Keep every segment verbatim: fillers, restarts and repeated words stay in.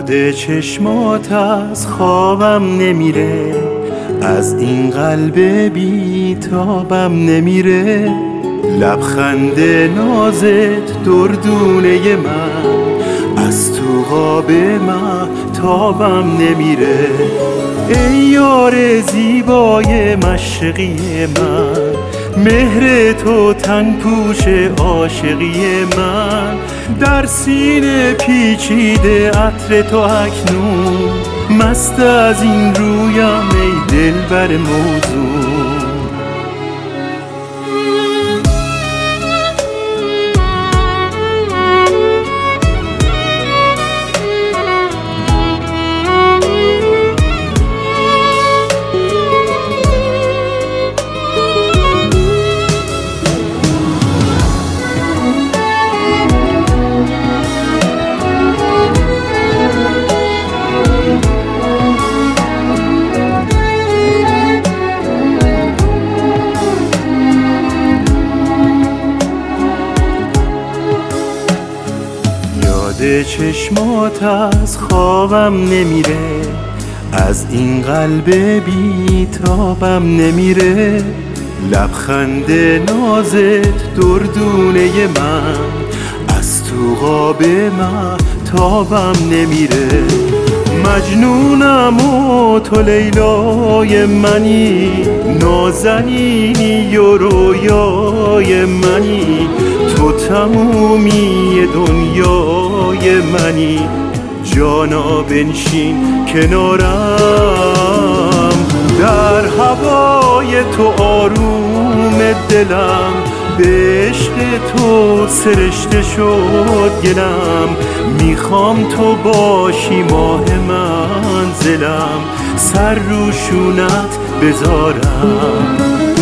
یاد چشمات از خوابم نمیره، از این قلب بیتابم نمیره. لبخند نازت دردونه من، از تو قاب مهتابم نمیره. ای یار زیبای مشرقی من، مهر تو تن پوش عاشقی من. در سینه پیچیده عطر تو اکنون، مست از این رویم ای دلبر موزون. یاد چشمات از خوابم نمیره، از این قلب بیتابم نمیره. لبخند نازت دردونه من، از تو قاب مهتابم نمیره. مجنونم و تو لیلای منی، نازنینی و رویای منی. تو تمومی دنیای منی، جانا بنشین کنارم. در هوای تو آروم دلم، به عشق تو سرشته شد گلم. میخوام تو باشی ماه منزلم، سر رو شونت بذارم.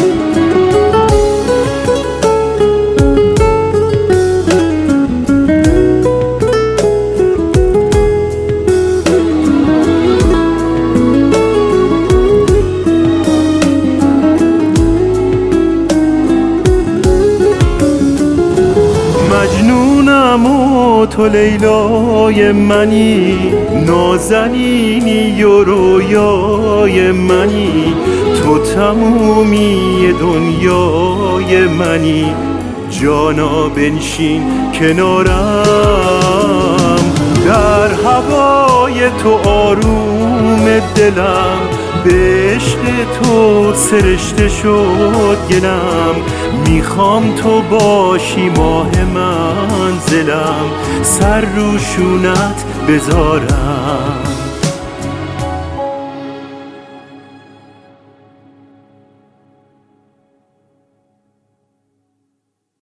مجنونم و تو لیلای منی، نازنینی و رویای منی. تو تمومی دنیای منی، جانا بنشین کنارم. در هوای تو آروم دلم، به عشق تو سرشته شد گلم. میخوام تو باشی ماه منزلم، سر رو شونت بذارم.